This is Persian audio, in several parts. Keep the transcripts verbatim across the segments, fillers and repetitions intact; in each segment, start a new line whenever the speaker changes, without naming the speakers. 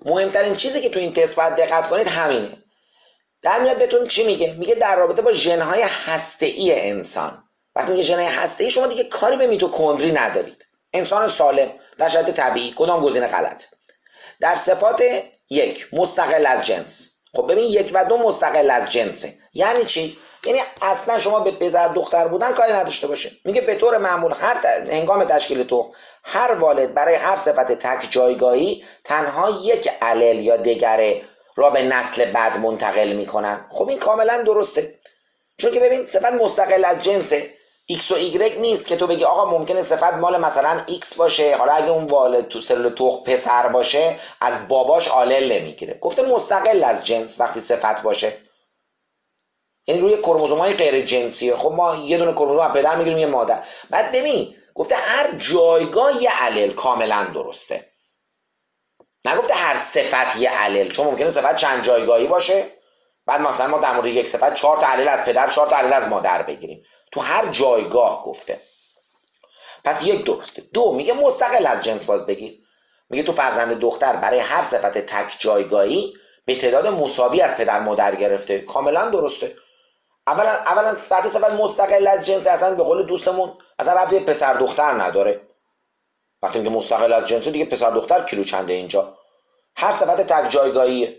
مهمترین چیزی که تو این تست باید دقت کنید همینه. در میاد بهتون چی میگه؟ میگه در رابطه با ژن‌های هسته‌ای انسان. وقتی میگه ژن‌های هسته‌ای، شما دیگه کاری به میتوکندری ندارید. انسان سالم در شرایط طبیعی، کدام گزینه غلط؟ در صفات یک، مستقل از جنس. خب ببین یک و دو مستقل از جنسه. یعنی چی؟ یعنی اصلا شما به پدر دختر بودن کاری نداشته باشه. میگه به طور معمول هر ت... هنگام تشکیل تخم هر والد برای هر صفت تک جایگاهی تنها یک الل یا دگره را به نسل بعد منتقل میکنن. خب این کاملا درسته، چون که ببین صفت مستقل از جنسه، ایکس و ایگرگ نیست که تو بگی آقا ممکنه صفت مال مثلا ایکس باشه، حالا اگه اون والد تو سلول تخم پسر باشه از باباش آلل نمیگیره. گفته مستقل از جنس وقتی صفت باشه، یعنی روی کروموزوم‌های غیر جنسیه. خب ما یه دونه کروموزوم از پدر میگیریم یه مادر. بعد ببین گفته هر جایگاه یه الل، کاملا درسته. نگفته هر صفت یه الل، چون ممکنه صفت چند جایگاهی باشه، بعد مثلا ما در مورد یک صفت چهار تا الل از پدر چهار تا الل از مادر بگیریم. تو هر جایگاه گفته. پس یک درسته. دو میگه مستقل از جنس باز بگیر. میگه تو فرزند دختر برای هر صفت تک جایگاهی به تعداد مساوی از پدر مادر گرفته. کاملا درسته. اولا اولا صفت صفت مستقل از جنس اصلا به قول دوستمون اصلا ربطی به پسر دختر نداره. وقتی میگه مستقل از جنس دیگه پسر دختر کیلو چنده اینجا. هر صفت تک جایگاهیه.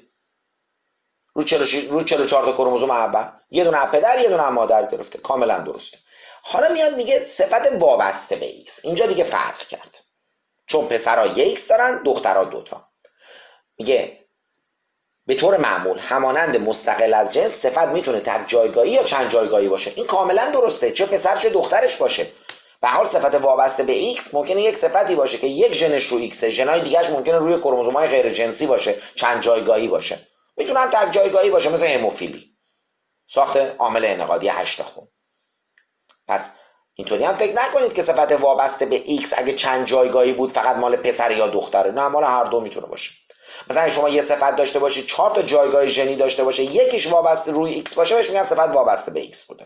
رو رو چهل و چهار تا کروموزوم اول یه دونه از پدر یه دونه از مادر گرفته. کاملا درسته. حالا میاد میگه صفت وابسته به ایکس. اینجا دیگه فرق کرد، چون پسرها یک ایکس دارن، دخترها دوتا. میگه به طور معمول همانند مستقل از جنس صفت میتونه تک جایگاهی یا چند جایگاهی باشه. این کاملا درسته، چه پسر چه دخترش باشه. به حال صفت وابسته به ایکس ممکنه یک صفتی باشه که یک ژنش رو ایکسه، ژنای دیگه‌اش ممکنه روی کروموزوم‌های غیر جنسی باشه، چند جایگاهی باشه. میتونه هم تک جایگاهی باشه، مثل هموفیلی، ساخت عامل انعقادی هشت خون. پس اینطوری هم فکر نکنید که صفت وابسته به ایکس اگه چند جایگاهی بود فقط مال پسر یا دختره. نه، مال هر دو میتونه باشه. مثلا شما یه صفت داشته باشید چهار تا جایگاه ژنی داشته باشه، یکیش وابسته روی ایکس باشه، بهش میگن صفت وابسته به ایکس بوده.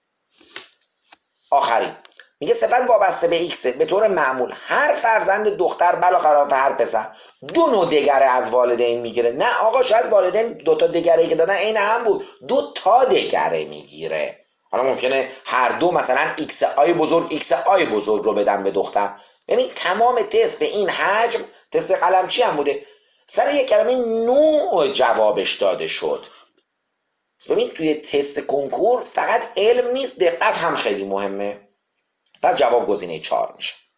آخری میگه صفت وابسته به ایکس به طور معمول هر فرزند دختر بلاخره هر پسر دو نوع دگره از والدین میگیره. نه آقا، شاید والدین دو تا دگره که دادن عین هم بود، دو تا دگره میگیره. حالا ممکنه هر دو مثلا ایکس آی بزرگ ایکس آی بزرگ رو بدن به دختر. ببین تمام تست به این حجم، تست قلمچی هم بوده، سر یک کلمه نوع جوابش داده شد. ببین توی تست کنکور فقط علم نیست، دقت هم خیلی مهمه. پس جواب گزینه چهار میشه.